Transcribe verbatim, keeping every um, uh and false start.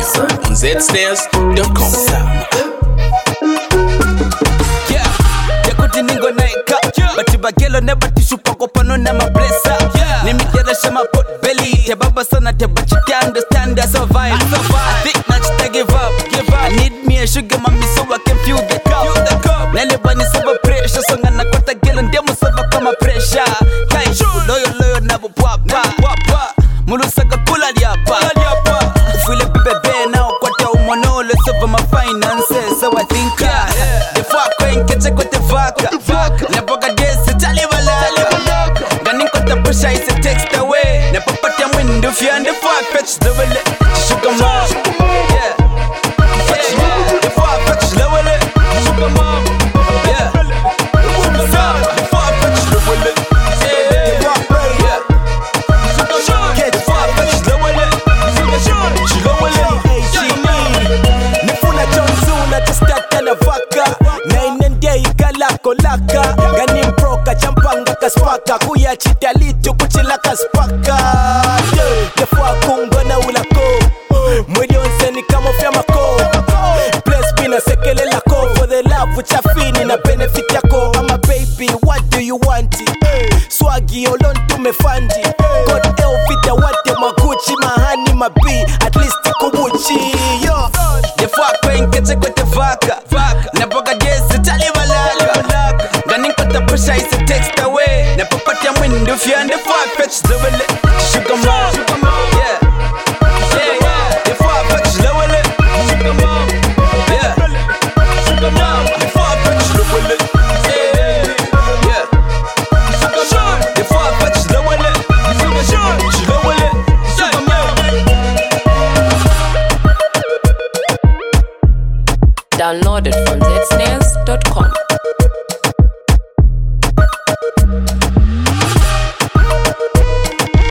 on z snares dot com. Yeah, yakuti ningo naika bati bagelo ne bati shupa kopano na mablessa. Nimi kera shama pot belly te baba sana te bachi te understand I survive. I think not to give up, give up. I need me a sugar mommy so I can fuel the cup. Nele bani saba pressure so ngana kota gelo ndemu saba kama pressure. Kai loyo loyo na bupapa mulu saka kula liapa. Fule bebe now kwata umono let's over my finances. So I think yeah, the fuck when kete kote vaka na boga desi talibala gani kota pressure is a text away na papati mwindi ufia and the fuck fetch the wale sugar mom. Yeah, the fuck fetch the wale sugar mom. Yeah, the fuck fetch the wale. Kolaka gani mproka champanga kaspaka kuya chitalitu kuchila kaspaka defua kungona ulako mwili onseni kama fya mako bless bina sekele lako for the love uchafini na benefit yako. I'm a baby, what do you want? Swaggy olon tumefandi God elvita wate maguchi mahani mabi at least kubuchi yo defua kwen kete kote vaka na boga jesi talibala gani kota pressure is a text away na papati ya mwindi ufia and the fuck fetch the wale sugar mom. Yeah, yeah, yeah, the fuck fetch the wale sugar mom. Yeah, sugar mom, the fuck fetch the wale. Yeah, yeah, sugar mom, the fuck fetch the wale sugar wale sugar mom. Download it from z snares dot com.